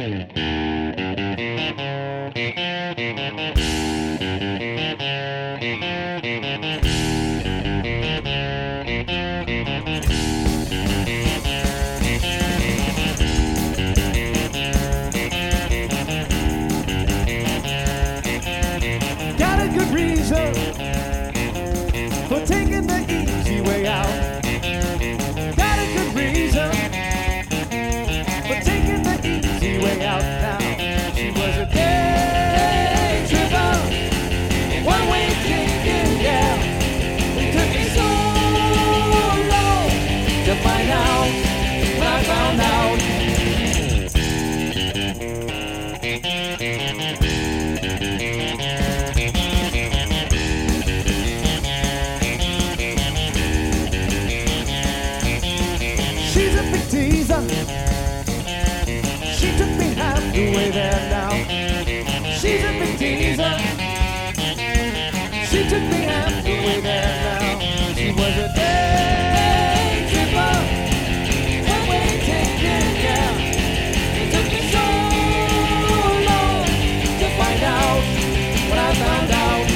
Got a good reason for taking the easy way out. Got a good reason for taking the easy way out now. She was a day tripper, one-way ticket, yeah. It took me so long to find out when I found out. She's a big teaser. She took me half the way there now. She's a big teaser. She took me half the way there now. She was a day tripper, one-way ticket, yeah. It took me so long to find out when I found out.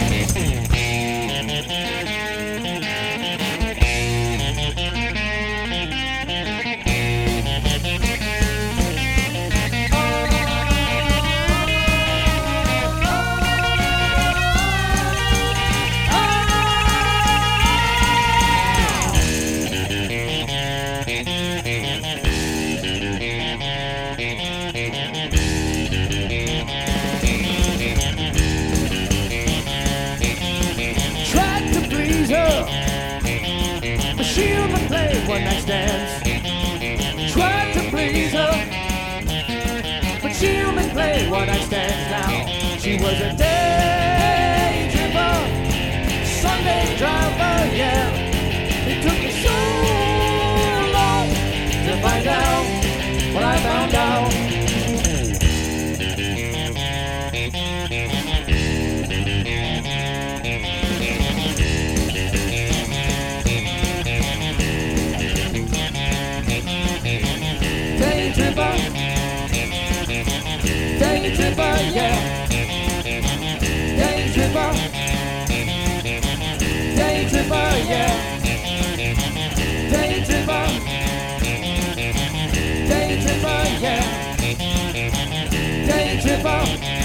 Tried to please her, but she only played one night stands. Tried to please her, but she only played one night stands now. She was a day tripper, Sunday driver, yeah. It took me so long to find out what I found out. Day tripper, yeah. Day tripper, yeah. Day tripper, yeah. Day tripper.